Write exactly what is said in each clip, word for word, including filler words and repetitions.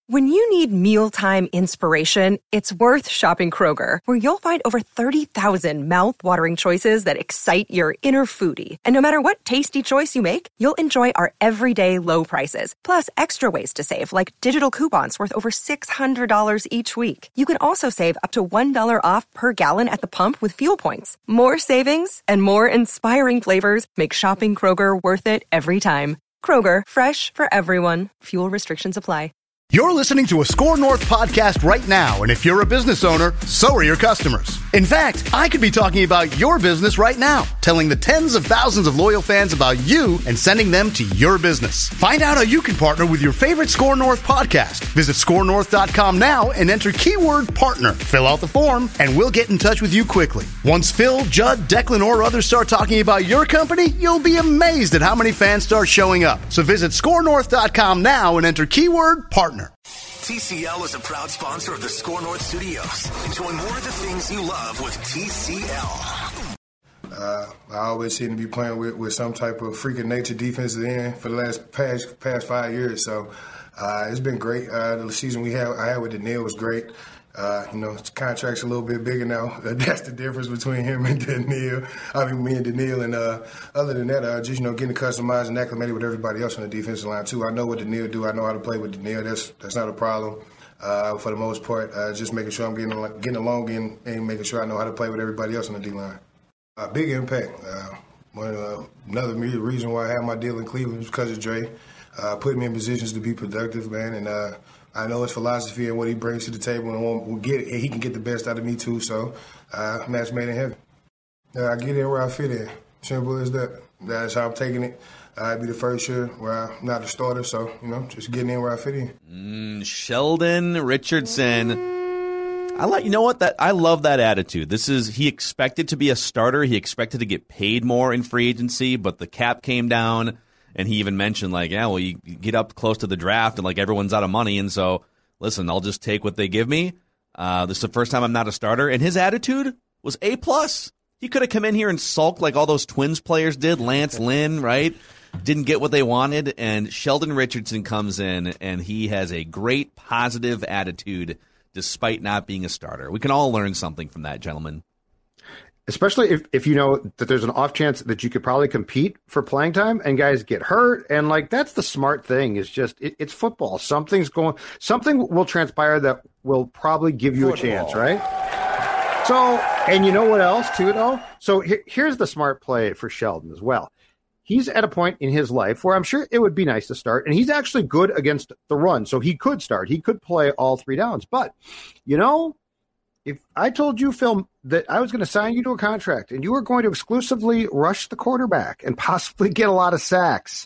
When you need mealtime inspiration, it's worth shopping Kroger, where you'll find over thirty thousand mouth-watering choices that excite your inner foodie. And no matter what tasty choice you make, you'll enjoy our everyday low prices, plus extra ways to save, like digital coupons worth over six hundred dollars each week. You can also save up to one dollar off per gallon at the pump with fuel points. More savings and more inspiring flavors make shopping Kroger worth it every time. Kroger, fresh for everyone. Fuel restrictions apply. You're listening to a Score North podcast right now, and if you're a business owner, so are your customers. In fact, I could be talking about your business right now, telling the tens of thousands of loyal fans about you and sending them to your business. Find out how you can partner with your favorite Score North podcast. Visit score north dot com now and enter keyword partner. Fill out the form, and we'll get in touch with you quickly. Once Phil, Judd, Declan, or others start talking about your company, you'll be amazed at how many fans start showing up. So visit score north dot com now and enter keyword partner. T C L is a proud sponsor of the Score North Studios. Enjoy more of the things you love with T C L. Uh, I always seem to be playing with, with some type of freaking nature defensive end for the last past past five years. So uh, it's been great. Uh, the season we had I had with Daniil was great. Uh, you know, his contract's a little bit bigger now. That's the difference between him and Daniil. I mean, me and Daniil. And uh, other than that, uh, just, you know, getting customized and acclimated with everybody else on the defensive line, too. I know what Daniil do. I know how to play with Daniil. That's that's not a problem uh, for the most part. Uh, just making sure I'm getting getting along and, and making sure I know how to play with everybody else on the D-line. Uh, big impact. Uh, one, uh, another reason why I had my deal in Cleveland was because of Dre. Uh, putting me in positions to be productive, man, and uh, I know his philosophy and what he brings to the table, and we'll, we'll get it. He can get the best out of me too. So, uh, match made in heaven. Uh, I get in where I fit in. Simple as that. That's how I'm taking it. I'd be the first year where I'm not a starter, so you know, just getting in where I fit in. Mm, Sheldon Richardson. I like. You know what? That I love that attitude. This is he expected to be a starter. He expected to get paid more in free agency, but the cap came down. And he even mentioned, like, yeah, well, you get up close to the draft and, like, everyone's out of money. And so, listen, I'll just take what they give me. Uh, this is the first time I'm not a starter. And his attitude was A plus. He could have come in here and sulked like all those Twins players did. Lance Lynn, right? Didn't get what they wanted. And Sheldon Richardson comes in, and he has a great positive attitude despite not being a starter. We can all learn something from that, gentlemen. Especially if, if you know that there's an off chance that you could probably compete for playing time and guys get hurt. And like, that's the smart thing is just, it, it's football. Something's going, something will transpire that will probably give you football. A chance, right? So, and you know what else too, though? So he, here's the smart play for Sheldon as well. He's at a point in his life where I'm sure it would be nice to start, and he's actually good against the run. So he could start, he could play all three downs, but you know, if I told you, Phil, that I was going to sign you to a contract and you were going to exclusively rush the quarterback and possibly get a lot of sacks,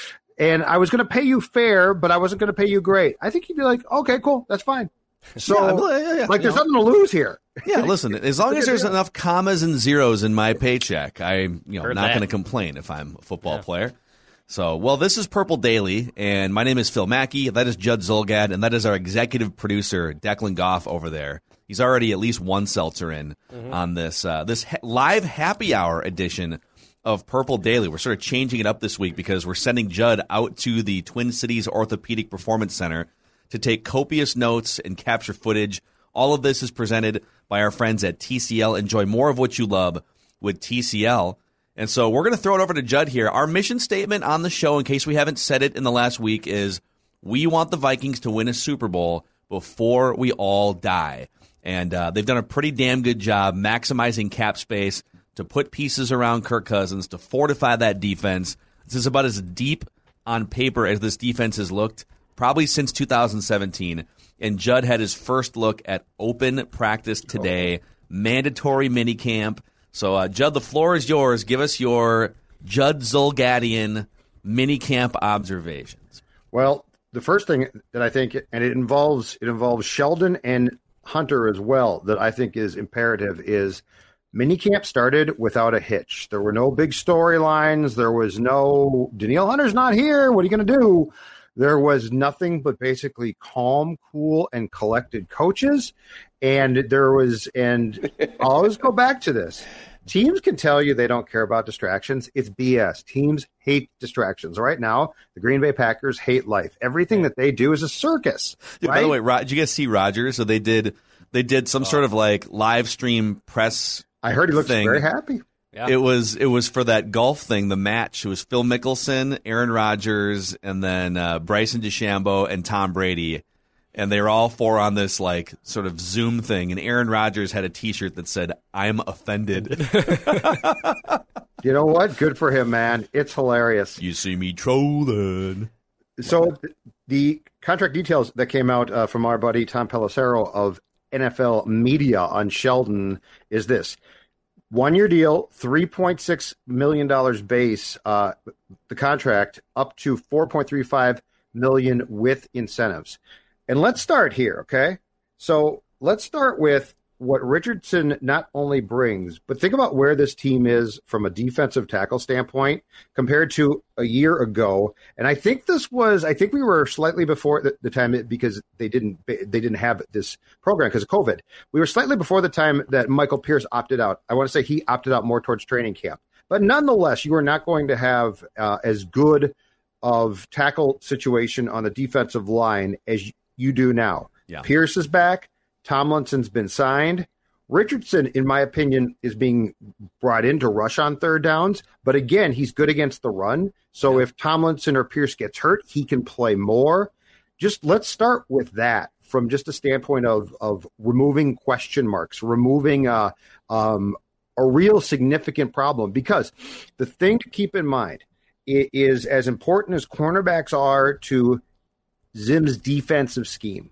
and I was going to pay you fair, but I wasn't going to pay you great, I think you'd be like, okay, cool, that's fine. So, yeah, yeah, yeah, like, there's know. nothing to lose here. Yeah, listen, as long as there's enough commas and zeros in my paycheck, I'm you know, Heard not going to complain if I'm a football yeah. player. So, well, this is Purple Daily, and my name is Phil Mackey. That is Judd Zulgad, and that is our executive producer, Declan Goff, over there. He's already at least one seltzer in mm-hmm. on this uh, this ha- live happy hour edition of Purple Daily. We're sort of changing it up this week because we're sending Judd out to the Twin Cities Orthopedic Performance Center to take copious notes and capture footage. All of this is presented by our friends at T C L. Enjoy more of what you love with T C L. And so we're going to throw it over to Judd here. Our mission statement on the show, in case we haven't said it in the last week, is we want the Vikings to win a Super Bowl before we all die. And uh, they've done a pretty damn good job maximizing cap space to put pieces around Kirk Cousins, to fortify that defense. This is about as deep on paper as this defense has looked probably since two thousand seventeen. And Judd had his first look at open practice today, mandatory minicamp. So, uh, Judd, the floor is yours. Give us your Judd Zulgadian minicamp observations. Well, the first thing that I think, and it involves it involves Sheldon and Hunter as well, that I think is imperative, is minicamp started without a hitch. There were no big storylines. There was no, Daniil Hunter's not here. What are you going to do? There was nothing but basically calm, cool, and collected coaches. And there was, and I'll always go back to this. Teams can tell you they don't care about distractions. It's B S. Teams hate distractions. Right now, the Green Bay Packers hate life. Everything that they do is a circus. Dude, right? By the way, Rod, did you guys see Rodgers? So they did they did some oh. sort of like live stream press. I heard he looks thing. very happy. Yeah. It was it was for that golf thing, the match. It was Phil Mickelson, Aaron Rodgers, and then uh, Bryson DeChambeau and Tom Brady. And they were all four on this like sort of Zoom thing. And Aaron Rodgers had a T-shirt that said, "I'm offended." You know what? Good for him, man. It's hilarious. You see me trolling. So the contract details that came out uh, from our buddy Tom Pelissero of N F L Media on Sheldon is this. One-year deal, three point six million dollars base, uh, the contract, up to four point three five million dollars with incentives. And let's start here, okay? So let's start with what Richardson not only brings, but think about where this team is from a defensive tackle standpoint compared to a year ago. And I think this was, I think we were slightly before the, the time it, because they didn't, they didn't have this program because of COVID. We were slightly before the time that Michael Pierce opted out. I want to say he opted out more towards training camp. But nonetheless, you are not going to have uh, as good of tackle situation on the defensive line as you, you do now. Yeah. Pierce is back. Tomlinson's been signed. Richardson, in my opinion, is being brought in to rush on third downs. But again, he's good against the run. So yeah. if Tomlinson or Pierce gets hurt, he can play more. Just let's start with that from just a standpoint of of removing question marks, removing uh, um, a real significant problem. Because the thing to keep in mind is, as important as cornerbacks are to Zim's defensive scheme,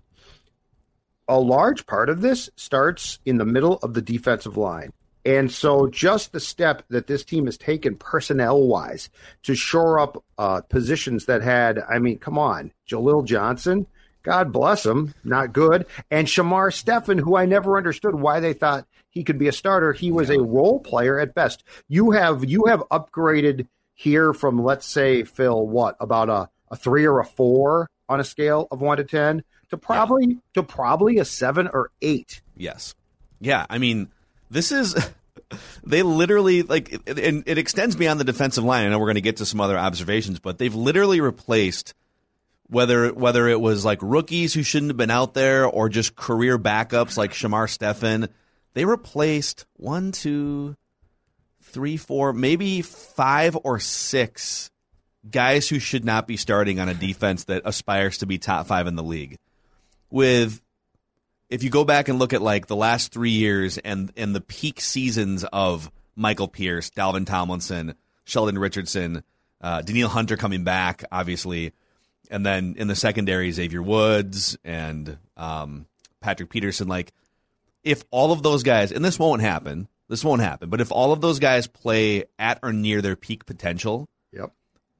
a large part of this starts in the middle of the defensive line. And so just the step that this team has taken personnel-wise to shore up uh, positions that had, I mean, come on, Jaleel Johnson, God bless him, not good, and Shamar Stephen, who I never understood why they thought he could be a starter. He was a role player at best. You have you have upgraded here from, let's say, Phil, what, about a, a three or a four on a scale of one to ten to probably yeah. to probably a seven or eight. Yes. Yeah. I mean, this is they literally like it, and it extends beyond the defensive line. I know we're going to get to some other observations, but they've literally replaced whether whether it was like rookies who shouldn't have been out there or just career backups like Shamar Stephen. They replaced one, two, three, four, maybe five or six guys who should not be starting on a defense that aspires to be top five in the league. With, if you go back and look at like the last three years and, and the peak seasons of Michael Pierce, Dalvin Tomlinson, Sheldon Richardson, uh, Danielle Hunter coming back, obviously, and then in the secondary, Xavier Woods and um, Patrick Peterson, like, if all of those guys, and this won't happen, this won't happen, but if all of those guys play at or near their peak potential, yep.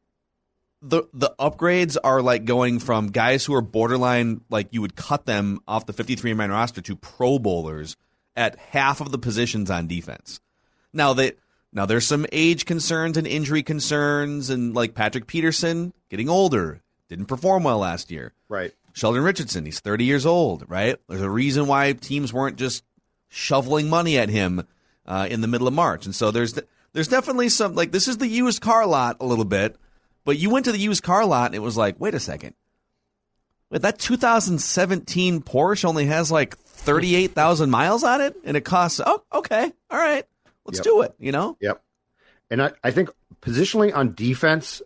the the upgrades are like going from guys who are borderline, like you would cut them off the fifty-three man roster to Pro Bowlers at half of the positions on defense. Now they now there's some age concerns and injury concerns, and like Patrick Peterson getting older, didn't perform well last year. Right. Sheldon Richardson, he's thirty years old, right? There's a reason why teams weren't just shoveling money at him uh, in the middle of March. And so there's there's definitely some, like, this is the used car lot a little bit, but you went to the used car lot and it was like, wait a second. Wait, that two thousand seventeen Porsche only has like thirty-eight thousand miles on it, and it costs, oh, okay, all right, let's yep. do it, you know? Yep. And I, I think positionally on defense,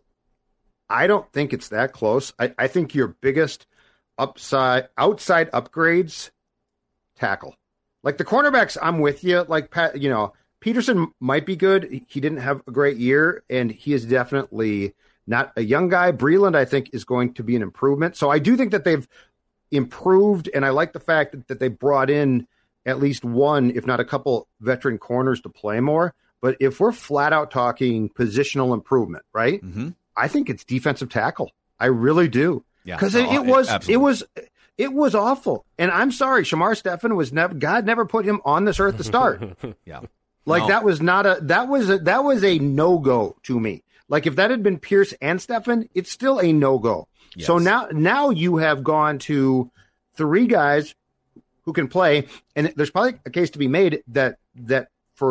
I don't think it's that close. I, I think your biggest upside, outside upgrades, tackle. Like the cornerbacks, I'm with you. Like, Pat, you know, Peterson might be good. He didn't have a great year, and he is definitely not a young guy. Breland, I think, is going to be an improvement. So I do think that they've improved, and I like the fact that, that they brought in at least one, if not a couple, veteran corners to play more. But if we're flat out talking positional improvement, right? Mm-hmm. I think it's defensive tackle. I really do. Yeah, because no, it, it was absolutely. it was it was awful. And I'm sorry, Shamar Stephen was never God never put him on this earth to start. yeah, like no. that was not a that was a that was a no go to me. Like if that had been Pierce and Stephen, it's still a no go. Yes. So now now you have gone to three guys who can play, and there's probably a case to be made that that for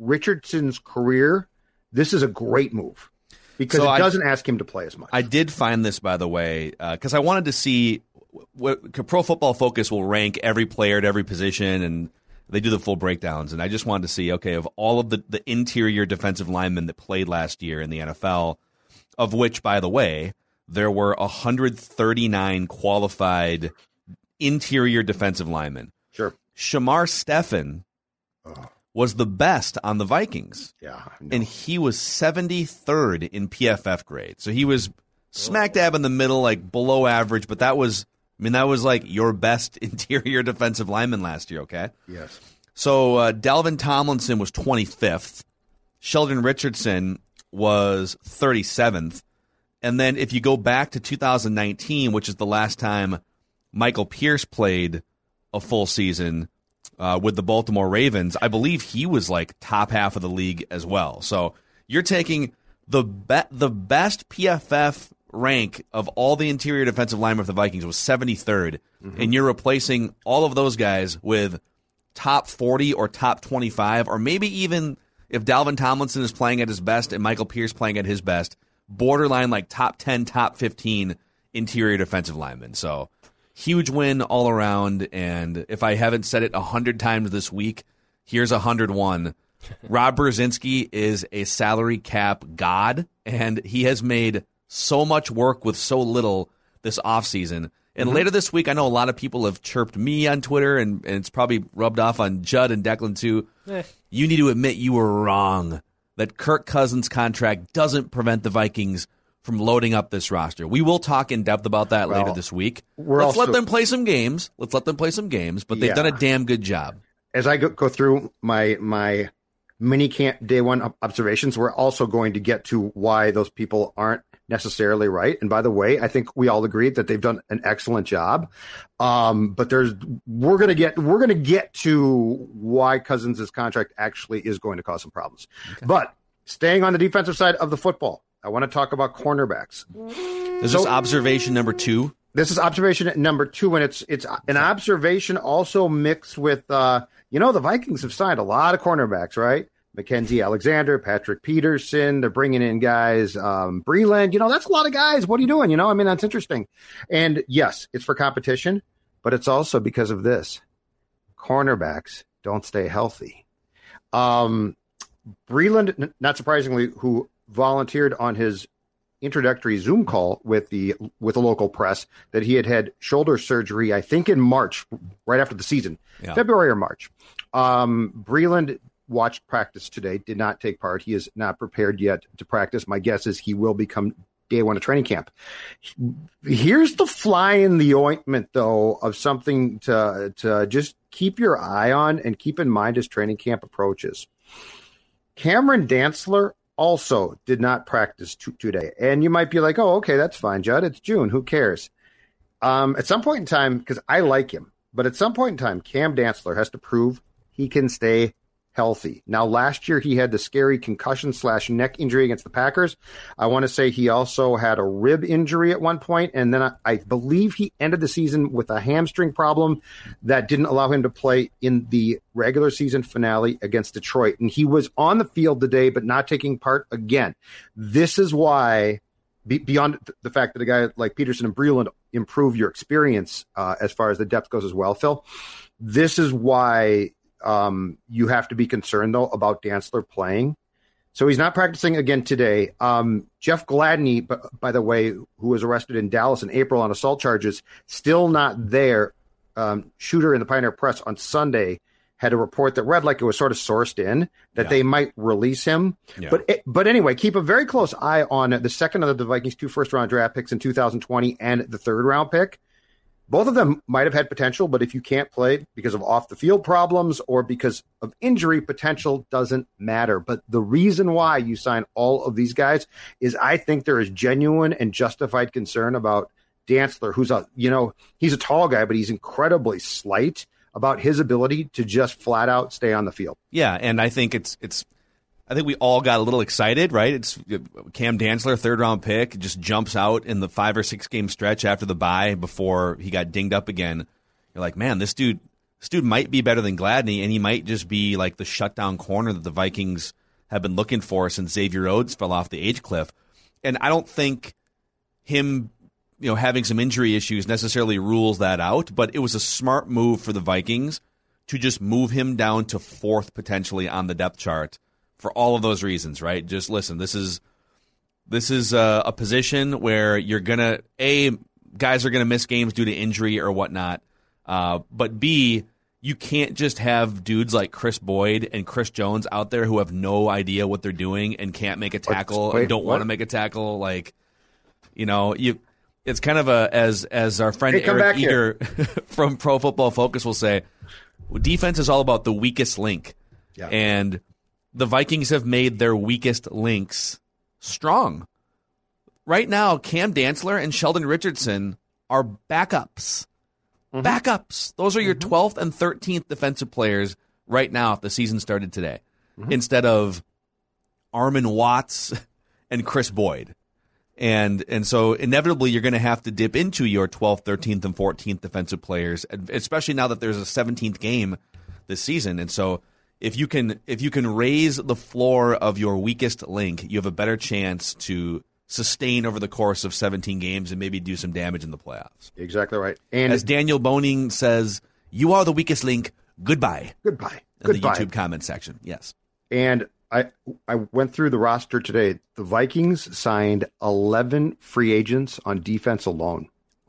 Richardson's career, this is a great move because so it I, doesn't ask him to play as much. I did find this, by the way, because uh, I wanted to see what Pro Football Focus will rank every player at every position, and they do the full breakdowns. And I just wanted to see, okay, of all of the, the interior defensive linemen that played last year in the N F L, of which, by the way, there were one hundred thirty-nine qualified interior defensive linemen. Sure. Shamar Stephen oh. was the best on the Vikings. Yeah. And he was seventy-third in P F F grade. So he was smack dab in the middle, like below average, but that was, I mean, that was like your best interior defensive lineman last year, okay? Yes. So uh, Dalvin Tomlinson was twenty-fifth. Sheldon Richardson was thirty-seventh. And then if you go back to two thousand nineteen, which is the last time Michael Pierce played a full season uh, with the Baltimore Ravens, I believe he was like top half of the league as well. So you're taking the be- the best P F F rank of all the interior defensive linemen for the Vikings was seventy-third, mm-hmm. and you're replacing all of those guys with top forty or top twenty-five, or maybe even if Dalvin Tomlinson is playing at his best and Michael Pierce playing at his best, borderline like top ten, top fifteen interior defensive linemen. So huge win all around, and if I haven't said it a hundred times this week, here's a hundred one. Rob Brzezinski is a salary cap god, and he has made so much work with so little this offseason. And mm-hmm. later this week, I know a lot of people have chirped me on Twitter, and, and it's probably rubbed off on Judd and Declan too. Eh. You need to admit you were wrong, that Kirk Cousins' contract doesn't prevent the Vikings from loading up this roster. We will talk in depth about that well, later this week. Let's also, let them play some games. Let's let them play some games, but they've yeah. done a damn good job. As I go, go through my my mini camp day one observations, we're also going to get to why those people aren't necessarily right. And by the way, I think we all agreed that they've done an excellent job. Um, but there's we're gonna get we're gonna get to why Cousins' contract actually is going to cause some problems. Okay. But staying on the defensive side of the football, I want to talk about cornerbacks. Is so, this observation number two? This is observation number two, and it's it's an observation also mixed with, uh, you know, the Vikings have signed a lot of cornerbacks, right? Mackenzie Alexander, Patrick Peterson, they're bringing in guys, um, Breland, you know, that's a lot of guys. What are you doing? You know, I mean, that's interesting. And yes, it's for competition, but it's also because of this. Cornerbacks don't stay healthy. Um, Breland, not surprisingly, who volunteered on his introductory Zoom call with the with the local press that he had had shoulder surgery, I think in March, right after the season, yeah. February or March. Um, Breland watched practice today, did not take part. He is not prepared yet to practice. My guess is he will become day one of training camp. Here's the fly in the ointment, though, of something to to just keep your eye on and keep in mind as training camp approaches. Cameron Dantzler also did not practice t- today. And you might be like, oh, okay, that's fine, Judd. It's June. Who cares? Um, at some point in time, because I like him, but at some point in time, Cam Dantzler has to prove he can stay healthy. Now, last year, he had the scary concussion slash neck injury against the Packers. I want to say he also had a rib injury at one point, and then I, I believe he ended the season with a hamstring problem that didn't allow him to play in the regular season finale against Detroit. And he was on the field today, but not taking part again. This is why, be, beyond the fact that a guy like Peterson and Breland improve your experience uh, as far as the depth goes as well, Phil, this is why Um, you have to be concerned, though, about Dantzler playing. So he's not practicing again today. Um, Jeff Gladney, b- by the way, who was arrested in Dallas in April on assault charges, still not there. Um, Shooter in the Pioneer Press on Sunday had a report that read like it was sort of sourced in that yeah. they might release him. Yeah. But it, but anyway, keep a very close eye on the second of the Vikings' two first-round draft picks in two thousand twenty and the third-round pick. Both of them might have had potential, but if you can't play because of off-the-field problems or because of injury, potential doesn't matter. But the reason why you sign all of these guys is I think there is genuine and justified concern about Dantzler, who's a, you know, he's a tall guy, but he's incredibly slight, about his ability to just flat out stay on the field. Yeah, and I think it's it's. I think we all got a little excited, right? It's Cam Dantzler, third round pick, just jumps out in the five or six game stretch after the bye before he got dinged up again. You're like, man, this dude, this dude might be better than Gladney, and he might just be like the shutdown corner that the Vikings have been looking for since Xavier Rhodes fell off the age cliff. And I don't think him, you know, having some injury issues necessarily rules that out, but it was a smart move for the Vikings to just move him down to fourth potentially on the depth chart for all of those reasons, right? Just listen, this is this is a, a position where you're gonna a guys are gonna miss games due to injury or whatnot, uh, but B, you can't just have dudes like Chris Boyd and Chris Jones out there who have no idea what they're doing and can't make a tackle Wait, and don't want to make a tackle. Like, you know, you. It's kind of a as as our friend hey, Eric Eager from Pro Football Focus will say, defense is all about the weakest link, yeah. and the Vikings have made their weakest links strong. Right now, Cam Dantzler and Sheldon Richardson are backups. Mm-hmm. Backups. Those are your mm-hmm. twelfth and thirteenth defensive players right now if the season started today, mm-hmm. instead of Armin Watts and Chris Boyd. And and so inevitably you're going to have to dip into your twelfth, thirteenth, and fourteenth defensive players, especially now that there's a seventeenth game this season. And so if you can if you can raise the floor of your weakest link, you have a better chance to sustain over the course of seventeen games and maybe do some damage in the playoffs. Exactly right. And as Daniel Boning says, you are the weakest link. Goodbye. Goodbye. In Goodbye. the YouTube comment section. Yes. And I I went through the roster today. The Vikings signed eleven free agents on defense alone.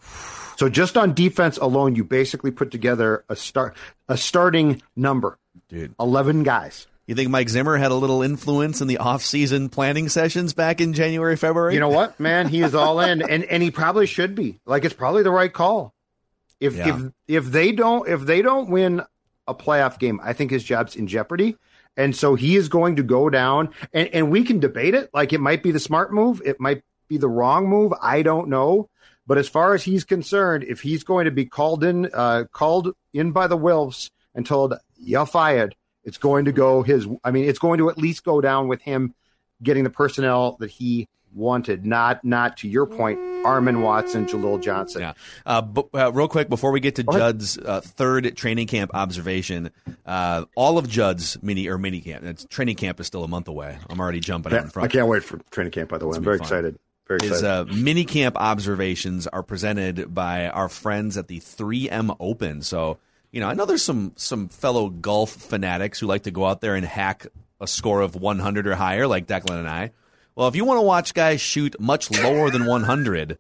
So just on defense alone, you basically put together a start a starting number. Dude. eleven guys. You think Mike Zimmer had a little influence in the off-season planning sessions back in January, February? You know what, man? He is all in, and and he probably should be. Like, it's probably the right call. If Yeah. if if they don't if they don't win a playoff game, I think his job's in jeopardy. And so he is going to go down, and, and we can debate it. Like, it might be the smart move. It might be the wrong move. I don't know. But as far as he's concerned, if he's going to be called in, uh, called in by the Wilfs and told, you're fired, it's going to go his, I mean, it's going to at least go down with him getting the personnel that he wanted, not, not to your point, Armin Watson, Jalil Johnson. Yeah. Uh, but, uh, real quick, before we get to Judd's uh, third training camp observation, uh, all of Judd's mini or mini camp, it's, training camp is still a month away. I'm already jumping out in front. I can't wait for training camp, by the way. It's I'm very fun. excited. Very excited. His uh, mini camp observations are presented by our friends at the three M Open. So, you know, I know there's some some fellow golf fanatics who like to go out there and hack a score of one hundred or higher, like Declan and I. Well, if you want to watch guys shoot much lower than one hundred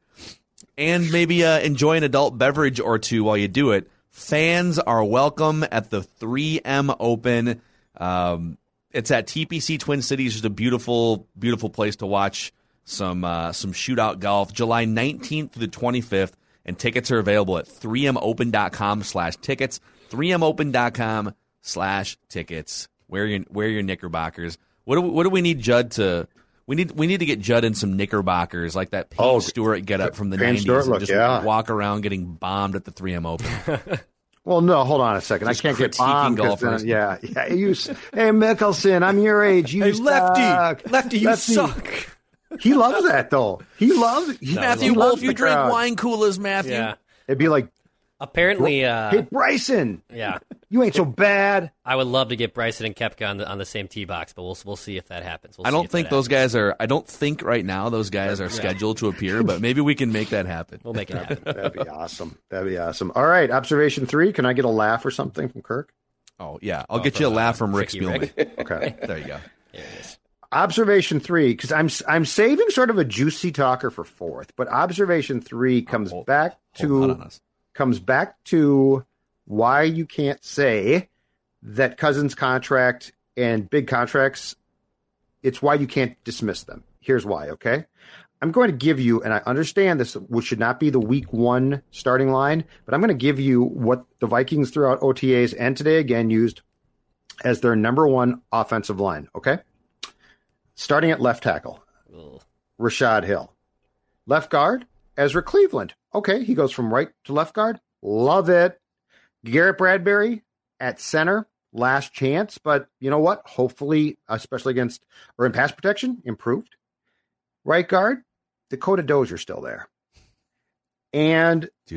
and maybe uh, enjoy an adult beverage or two while you do it, fans are welcome at the three M Open. Um, it's at T P C Twin Cities. It's a beautiful, beautiful place to watch some uh, some shootout golf. July nineteenth to the twenty-fifth, and tickets are available at three m open dot com slash tickets. three m open dot com slash tickets. Wear your wear your knickerbockers. What do we, what do we need Judd to? We need we need to get Judd in some knickerbockers like that Payne Oh, Stewart get up from the Payne nineties Stewart and look, just yeah. walk around getting bombed at the three M Open. Well, no, hold on a second. Just I can't get critiquing bombed. 'cause, golfers. Uh, yeah, yeah. You, s- hey, Mickelson, I'm your age. You Hey, suck. lefty, lefty, you Lefty. suck. He loves that, though. He loves he, Matthew he Wolf, loves you the drink crowd. wine coolers, Matthew. Yeah. It'd be like, Apparently, uh, hey, Bryson, yeah, you ain't so bad. I would love to get Bryson and Koepka on the on the same tee box, but we'll we'll see if that happens. We'll I see don't if think that those happens. guys are. I don't think right now those guys are scheduled to appear, but maybe we can make that happen. We'll make it happen. That'd be awesome. That'd be awesome. All right, observation three. Can I get a laugh or something from Kirk? Oh yeah, I'll Oh, get you a from, uh, laugh from Rick Tricky Spielman. Rick. Okay. There you go. There it is. Observation three, because I'm I'm saving sort of a juicy talker for fourth, but observation three comes hold- back hold hot on to us. comes back to why you can't say that Cousins contract and big contracts. It's why you can't dismiss them. Here's why. Okay, I'm going to give you, and I understand this, which should not be the week one starting line, but I'm going to give you what the Vikings throughout O T As and today again used as their number one offensive line. Okay. Starting at left tackle, Ugh. Rashad Hill. Left guard, Ezra Cleveland. Okay, he goes from right to left guard. Love it. Garrett Bradbury at center, last chance, but you know what? Hopefully, especially against or in pass protection, improved. Right guard, Dakota Dozier still there. And Dude,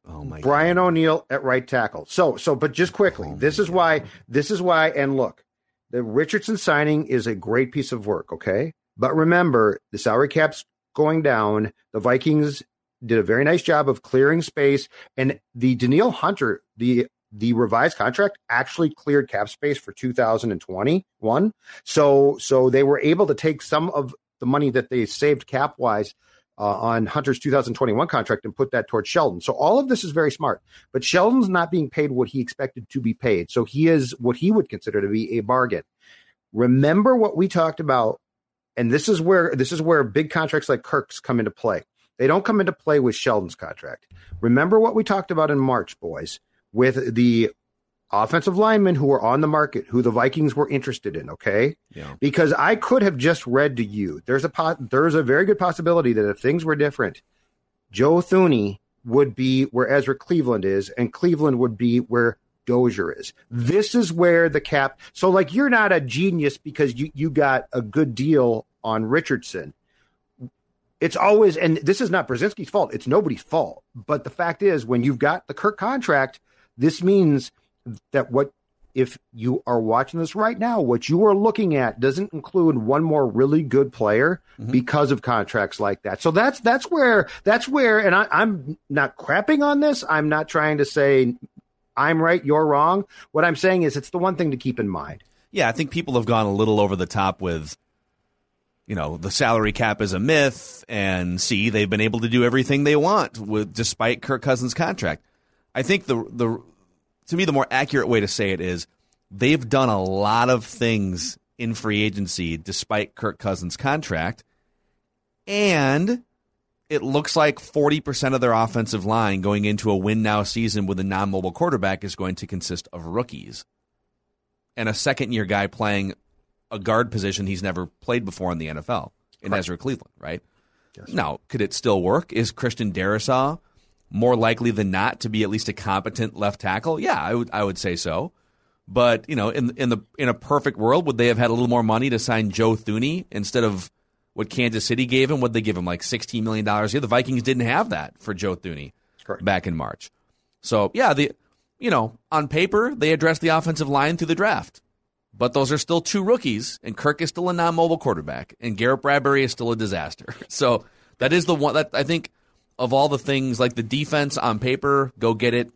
Oh my Brian God. O'Neill at right tackle. So, so, but just quickly, Oh this is God. why, this is why, and look, the Richardson signing is a great piece of work, okay? But remember, the salary cap's going down. The Vikings did a very nice job of clearing space, and the Danielle Hunter, the the revised contract actually cleared cap space for two thousand twenty-one. So, so they were able to take some of the money that they saved cap wise uh, on Hunter's two thousand twenty-one contract and put that towards Sheldon. So all of this is very smart, but Sheldon's not being paid what he expected to be paid. So he is what he would consider to be a bargain. Remember what we talked about. And this is where, this is where big contracts like Kirk's come into play. They don't come into play with Sheldon's contract. Remember what we talked about in March, boys, with the offensive linemen who were on the market, who the Vikings were interested in, okay? Yeah. Because I could have just read to you, there's a po- there's a very good possibility that if things were different, Joe Thuney would be where Ezra Cleveland is, and Cleveland would be where Dozier is. This is where the cap, so like you're not a genius because you, you got a good deal on Richardson. It's always, and this is not Brzezinski's fault, it's nobody's fault. But the fact is, when you've got the Kirk contract, this means that what, if you are watching this right now, what you are looking at doesn't include one more really good player mm-hmm. because of contracts like that. So that's that's where that's where, and I, I'm not crapping on this. I'm not trying to say I'm right, you're wrong. What I'm saying is it's the one thing to keep in mind. Yeah, I think people have gone a little over the top with, you know, the salary cap is a myth, and see, they've been able to do everything they want with despite Kirk Cousins' contract. I think the the to me the more accurate way to say it is they've done a lot of things in free agency despite Kirk Cousins' contract, and it looks like forty percent of their offensive line going into a win-now season with a non-mobile quarterback is going to consist of rookies and a second-year guy playing a guard position he's never played before in the N F L, in right. Ezra Cleveland, right? Yes. Now, could it still work? Is Christian Darrisaw more likely than not to be at least a competent left tackle? Yeah, I would I would say so. But, you know, in in the in a perfect world, would they have had a little more money to sign Joe Thuney instead of what Kansas City gave him? Would they give him like sixteen million dollars a year? The Vikings didn't have that for Joe Thuney Correct. back in March. So, yeah, the you know, on paper, they addressed the offensive line through the draft. But those are still two rookies, and Kirk is still a non-mobile quarterback, and Garrett Bradbury is still a disaster. So that is the one that I think of all the things, like the defense on paper, go get it.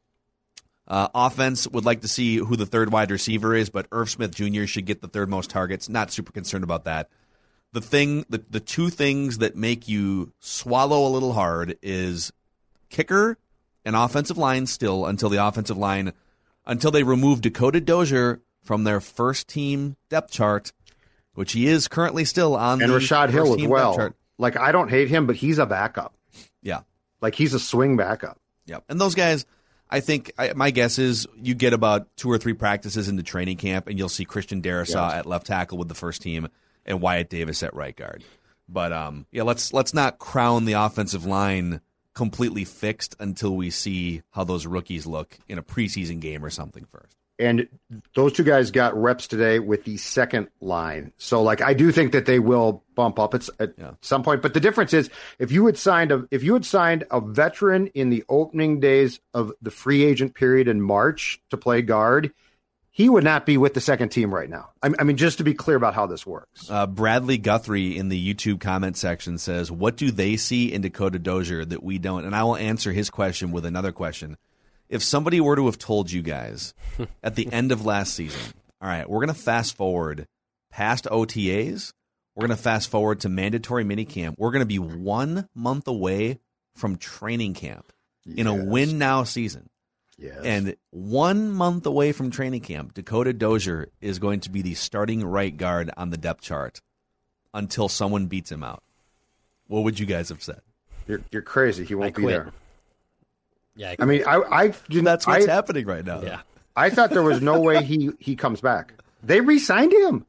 Uh, offense would like to see who the third wide receiver is, but Irv Smith Junior should get the third most targets. Not super concerned about that. The thing, the, the two things that make you swallow a little hard is kicker and offensive line still until the offensive line, until they remove Dakota Dozier from their first team depth chart, which he is currently still on. And the Rashad Hill as well. Like, I don't hate him, but he's a backup. Yeah. Like, he's a swing backup. Yeah. And those guys, I think, I, my guess is you get about two or three practices into training camp, and you'll see Christian Darrisaw yes. at left tackle with the first team and Wyatt Davis at right guard. But, um, yeah, let's let's not crown the offensive line completely fixed until we see how those rookies look in a preseason game or something first. And those two guys got reps today with the second line. So, like, I do think that they will bump up at, at yeah. some point. But the difference is, if you had signed a if you had signed a veteran in the opening days of the free agent period in March to play guard, he would not be with the second team right now. I, I mean, just to be clear about how this works. Uh, Bradley Guthrie in the YouTube comment section says, "What do they see in Dakota Dozier that we don't?" And I will answer his question with another question. If somebody were to have told you guys at the end of last season, all right, we're going to fast forward past O T As, we're going to fast forward to mandatory minicamp, we're going to be one month away from training camp in yes. a win-now season. Yes. And one month away from training camp, Dakota Dozier is going to be the starting right guard on the depth chart until someone beats him out. What would you guys have said? You're, you're crazy. He won't I be quit. there. Yeah, I, I mean, I, I didn't, that's what's I, happening right now. Yeah, I thought there was no way he, he comes back. They re-signed him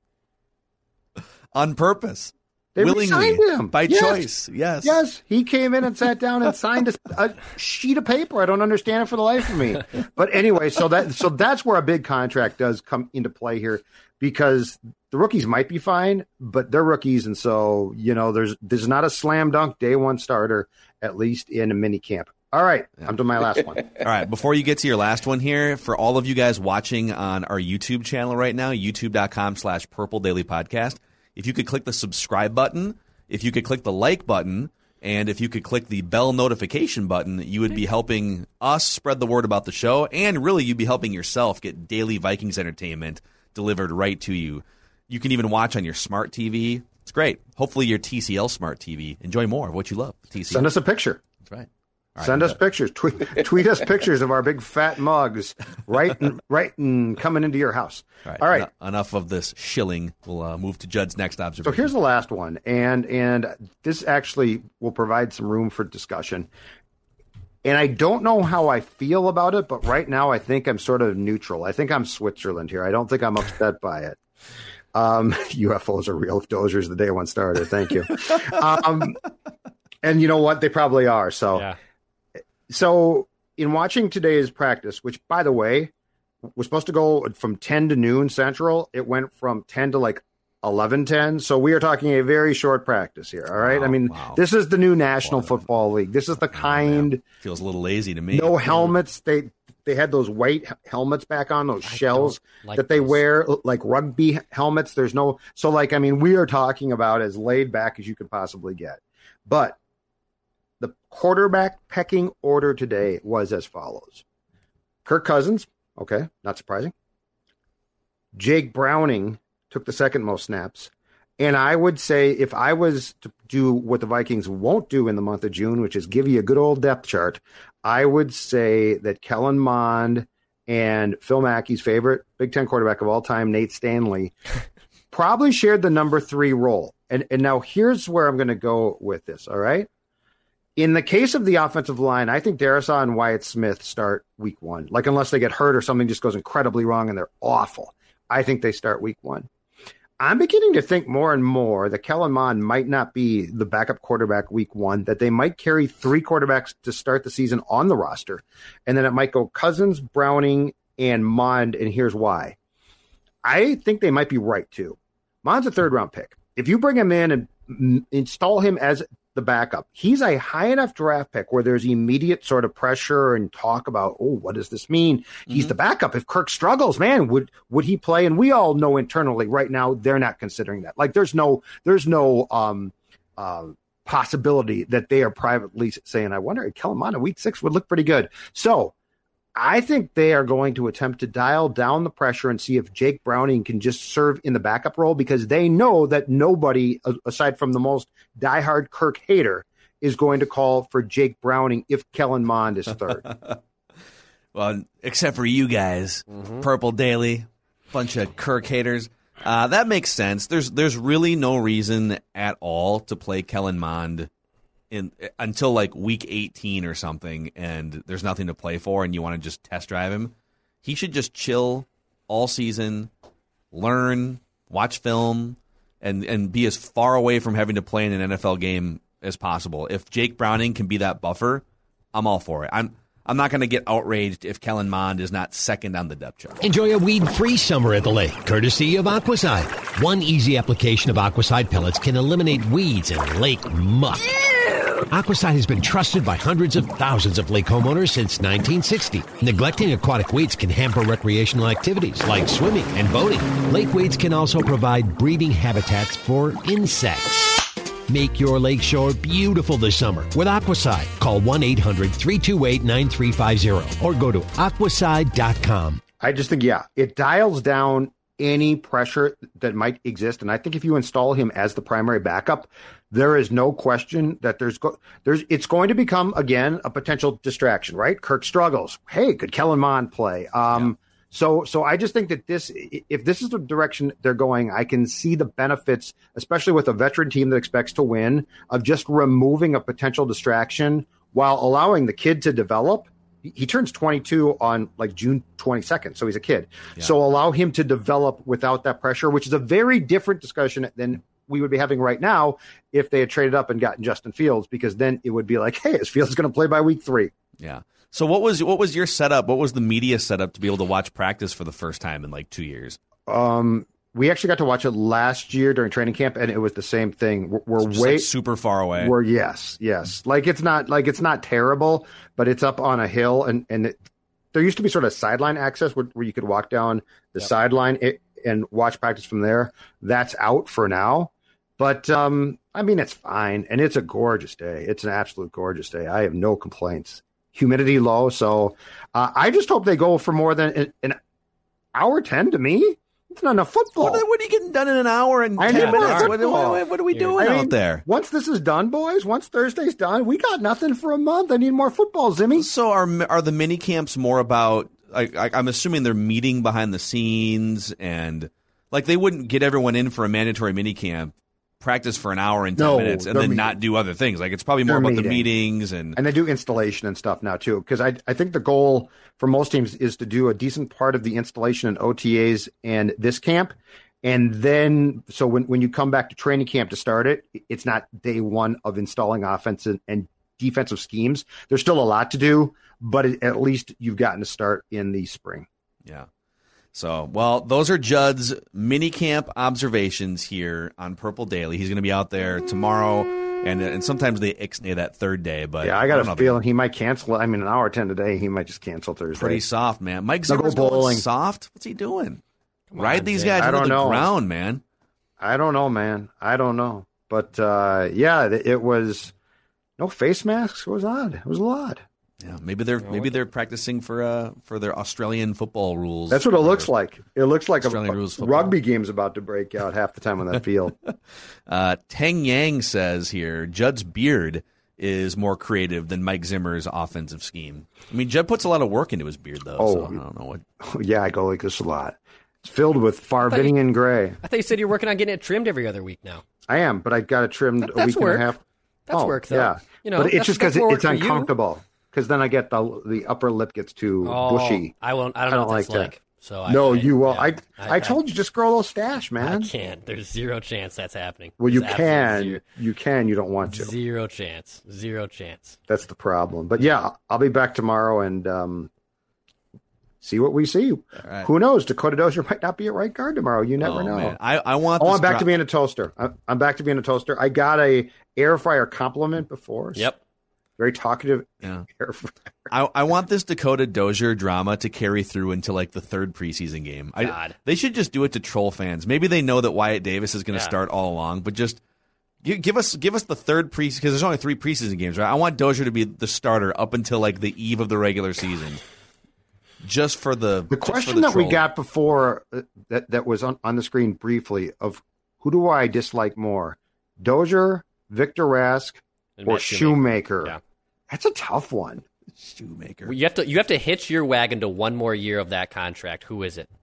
on purpose, they willingly, re-signed him by yes. choice. Yes, yes, he came in and sat down and signed a, a sheet of paper. I don't understand it for the life of me. But anyway, so that so that's where a big contract does come into play here, because the rookies might be fine, but they're rookies, and so you know there's there's not a slam dunk day one starter, at least in a mini camp. All right, yeah. I'm to my last one. All right, before you get to your last one here, for all of you guys watching on our YouTube channel right now, youtube.com slash Purple Daily Podcast, if you could click the subscribe button, if you could click the like button, and if you could click the bell notification button, you would be helping us spread the word about the show, and really you'd be helping yourself get daily Vikings entertainment delivered right to you. You can even watch on your smart T V. It's great. Hopefully your T C L smart T V. Enjoy more of what you love. T C L. Send us a picture. That's right. Right, Send us that. pictures. Tweet, tweet us pictures of our big fat mugs right and, right and coming into your house. All right. All right. En- enough of this shilling. We'll uh, move to Judd's next observation. So here's the last one, and and this actually will provide some room for discussion. And I don't know how I feel about it, but right now I think I'm sort of neutral. I think I'm Switzerland here. I don't think I'm upset by it. Um, U F Os are real dozers the day one started. Thank you. Um, and you know what? They probably are. So. Yeah. So in watching today's practice, which, by the way, was supposed to go from ten to noon Central, it went from ten to like eleven ten. So we are talking a very short practice here. All right. Wow, I mean, wow. This is the new National wow. Football League. This is the kind. Oh, feels a little lazy to me. No helmets. They they had those white helmets back on, those I shells like that they those. wear, like rugby helmets. There's no. So, like, I mean, we are talking about as laid back as you could possibly get. But the quarterback pecking order today was as follows. Kirk Cousins, okay, not surprising. Jake Browning took the second most snaps. And I would say if I was to do what the Vikings won't do in the month of June, which is give you a good old depth chart, I would say that Kellen Mond and Phil Mackey's favorite Big Ten quarterback of all time, Nate Stanley, probably shared the number three role. And, and now here's where I'm going to go with this, all right? In the case of the offensive line, I think Darrisaw and Wyatt Smith start week one. Like, unless they get hurt or something just goes incredibly wrong and they're awful, I think they start week one. I'm beginning to think more and more that Kellen Mond might not be the backup quarterback week one, that they might carry three quarterbacks to start the season on the roster. And then it might go Cousins, Browning, and Mond, and here's why. I think they might be right, too. Mond's a third-round pick. If you bring him in and install him as the backup, he's a high enough draft pick where there's immediate sort of pressure and talk about, oh, what does this mean? Mm-hmm. He's the backup. If Kirk struggles, man, would would he play? And we all know internally right now they're not considering that. Like there's no there's no um uh, possibility that they are privately saying, I wonder if Kellen Mond in week six would look pretty good. So I think they are going to attempt to dial down the pressure and see if Jake Browning can just serve in the backup role, because they know that nobody, aside from the most diehard Kirk hater, is going to call for Jake Browning if Kellen Mond is third. Well, except for you guys, mm-hmm. Purple Daily, bunch of Kirk haters. Uh, that makes sense. There's there's really no reason at all to play Kellen Mond in until like week eighteen or something, and there's nothing to play for, and you want to just test drive him. He should just chill all season, learn, watch film, and and be as far away from having to play in an N F L game as possible. If Jake Browning can be that buffer, I'm all for it. I'm I'm not going to get outraged if Kellen Mond is not second on the depth chart. Enjoy a weed-free summer at the lake, courtesy of Aquacide. One easy application of Aquacide pellets can eliminate weeds and lake muck. Aquacide has been trusted by hundreds of thousands of lake homeowners since nineteen sixty. Neglecting aquatic weeds can hamper recreational activities like swimming and boating. Lake weeds can also provide breeding habitats for insects. Make your lakeshore beautiful this summer with Aquacide. Call one eight hundred three two eight nine three five zero or go to aquacide dot com. I just think, yeah, it dials down any pressure that might exist. And I think if you install him as the primary backup, there is no question that there's go- there's it's going to become, again, a potential distraction, right? Kirk struggles. Hey, could Kellen Mond play? Um, yeah. So so I just think that this, if this is the direction they're going, I can see the benefits, especially with a veteran team that expects to win, of just removing a potential distraction while allowing the kid to develop. He turns twenty-two on like June twenty-second, so he's a kid. Yeah. So allow him to develop without that pressure, which is a very different discussion than we would be having right now if they had traded up and gotten Justin Fields, because then it would be like, hey, is Fields going to play by week three? Yeah. So what was what was your setup? What was the media setup to be able to watch practice for the first time in like two years? Um, we actually got to watch it last year during training camp, and it was the same thing. We're, we're Just way like super far away. We're yes, yes. Like it's not like it's not terrible, but it's up on a hill, and and it, there used to be sort of sideline access where, where you could walk down the yep. sideline it, and watch practice from there. That's out for now, but um, I mean it's fine, and it's a gorgeous day. It's an absolute gorgeous day. I have no complaints. Humidity low, so uh, I just hope they go for more than an, an hour ten. To me, it's not enough football. What, what are you getting done in an hour and I ten minutes? What, what, what are we doing I mean, out there? Once this is done, boys, once Thursday's done, we got nothing for a month. I need more football, Zimmy. So are are the mini camps more about, like, I'm assuming they're meeting behind the scenes, and like they wouldn't get everyone in for a mandatory mini camp, practice for an hour and ten no, minutes, and then meeting. not do other things. Like it's probably more they're about meeting. the meetings and and they do installation and stuff now too. Because I I think the goal for most teams is to do a decent part of the installation and O T As and this camp, and then so when when you come back to training camp to start it, it's not day one of installing offensive and defensive schemes. There's still a lot to do, but it, at least you've gotten to start in the spring. Yeah. So, well, those are Judd's mini camp observations here on Purple Daily. He's going to be out there tomorrow, and and sometimes they ixnay that third day. But yeah, I got I a feeling he might cancel. I mean, an hour ten today, he might just cancel Thursday. Pretty soft, man. Mike They'll Zimmer's go going bowling. soft. What's he doing? Come Ride on, these Jay. guys I into don't the know. ground, man. I don't know, man. I don't know. But uh, yeah, it was no face masks. It was odd. It was a lot. Yeah, maybe they're maybe they're practicing for uh for their Australian football rules. That's what it looks like. It looks like a, Australian a rules football. rugby game's about to break out half the time on that field. uh, Tang Yang says here, Judd's beard is more creative than Mike Zimmer's offensive scheme. I mean, Judd puts a lot of work into his beard, though. Oh, so I don't know what. Yeah, I go like this a lot. It's filled with Farvinian gray. I thought you said you're working on getting it trimmed every other week now. I am, but I got it trimmed That- a that's week work. and a half. That's oh, work, though. Yeah, You know, but that's- it's just that's because more it's work for you. uncomfortable. Because then I get the the upper lip gets too Oh, bushy. I won't. I don't, I know don't what that's like that. like. So I, No, I, you will. yeah, I, I told you just grow a little stash, I man. can't. There's zero chance that's happening. Well, you There's can. absolutely Zero, You can. You don't want to. zero chance. Zero chance. That's the problem. But yeah, I'll be back tomorrow and um, see what we see. right. Who knows? Dakota Dozier might not be at right guard tomorrow. You never Oh, know. man. I, I want. Oh, this I'm back dro- to being a toaster. I'm, I'm back to being a toaster. I got a air fryer compliment before. Yep. Very talkative Yeah. air fryer. I, I want this Dakota Dozier drama to carry through into like the third preseason game. I, God. They should just do it to troll fans. Maybe they know that Wyatt Davis is going to Yeah. start all along, but just give, give us give us the third preseason, because there's only three preseason games, right? I want Dozier to be the starter up until like the eve of the regular season, just for the The question that we got before uh, that that was on, on the screen briefly of who do I dislike more, Dozier, Victor Rask, And or Matt Shoemaker? Yeah. That's a tough one. Shoemaker. You have to. You have to hitch your wagon to one more year of that contract. Who is it?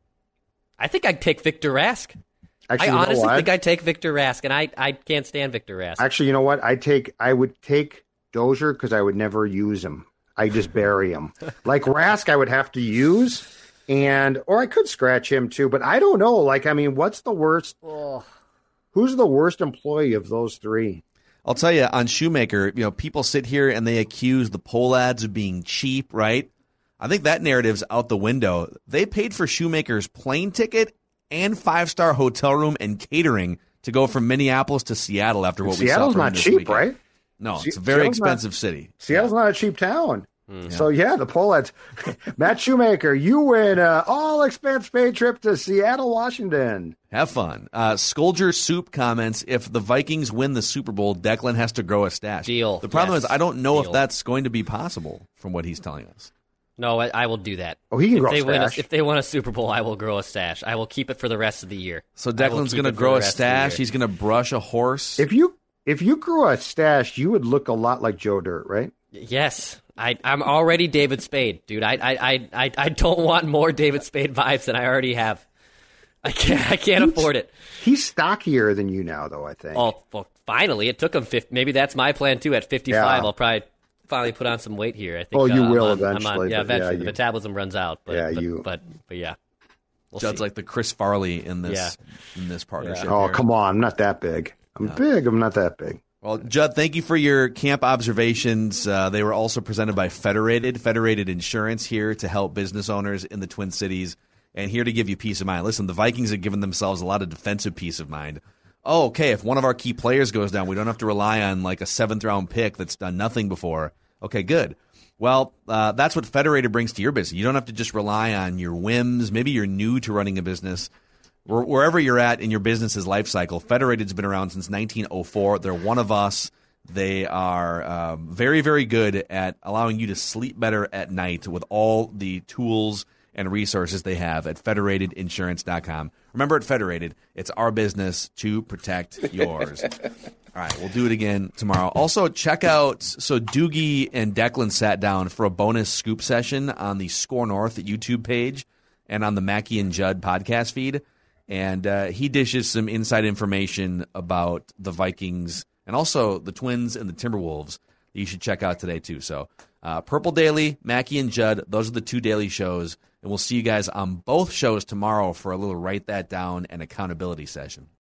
I think I'd take Victor Rask. Actually, I you know honestly what? think I'd take Victor Rask, and I I can't stand Victor Rask. Actually, you know what? I take I would take Dozier because I would never use him. I just bury him. Like Rask, I would have to use, and or I could scratch him too. But I don't know. Like, I mean, what's the worst? Oh. Who's the worst employee of those three? I'll tell you, on Shoemaker, you know, people sit here and they accuse the poll ads of being cheap, right? I think that narrative's out the window. They paid for Shoemaker's plane ticket and five-star hotel room and catering to go from Minneapolis to Seattle after what Seattle's we saw from not him this cheap, weekend. right? No, Se- it's a very Seattle's not- expensive city. Seattle's not a cheap town. So, yeah, the poll ads. Matt Shoemaker, you win an all-expense paid trip to Seattle, Washington. Have fun. Uh, Scolger Soup comments, if the Vikings win the Super Bowl, Declan has to grow a stash. Deal. The problem Yes. is I don't know Deal. if that's going to be possible from what he's telling us. No, I, I will do that. Oh, he can if grow a they win a, stash. If they win a Super Bowl, I will grow a stash. I will keep it for the rest of the year. So I will Declan's keep going to it for grow the a rest of the stash. year. He's going to brush a horse. If you if you grew a stash, you would look a lot like Joe Dirt, right? Yes, I, I'm already David Spade, dude. I, I, I, I, I don't want more David Spade vibes than I already have. I can't, I can't afford it. He's stockier than you now, though, I think. Oh, well, finally, it took him fifty. Maybe that's my plan too. At fifty-five, Yeah. I'll probably finally put on some weight here. I think. Oh, you uh, will I'm on, I'm on- eventually, yeah, but yeah, eventually. you- the metabolism runs out. But, Yeah, but, you- But, but yeah, we'll Judd's see. like the Chris Farley in this Yeah. in this partnership. Oh, here. come on. I'm not that big. I'm big. I'm not that big. Well, Judd, thank you for your camp observations. Uh, they were also presented by Federated, Federated Insurance here to help business owners in the Twin Cities and here to give you peace of mind. Listen, the Vikings have given themselves a lot of defensive peace of mind. Oh, okay, if one of our key players goes down, we don't have to rely on like a seventh-round pick that's done nothing before. Okay, good. Well, uh, that's what Federated brings to your business. You don't have to just rely on your whims. Maybe you're new to running a business. Wherever you're at in your business's life cycle, Federated's been around since nineteen oh four. They're one of us. They are uh, very, very good at allowing you to sleep better at night with all the tools and resources they have at Federated Insurance dot com. Remember, at Federated, it's our business to protect yours. All right, we'll do it again tomorrow. Also, check out, so Doogie and Declan sat down for a bonus scoop session on the Score North YouTube page and on the Mackey and Judd podcast feed. And uh, he dishes some inside information about the Vikings and also the Twins and the Timberwolves that you should check out today, too. So, uh, Purple Daily, Mackey and Judd, those are the two daily shows. And we'll see you guys on both shows tomorrow for a little write that down and accountability session.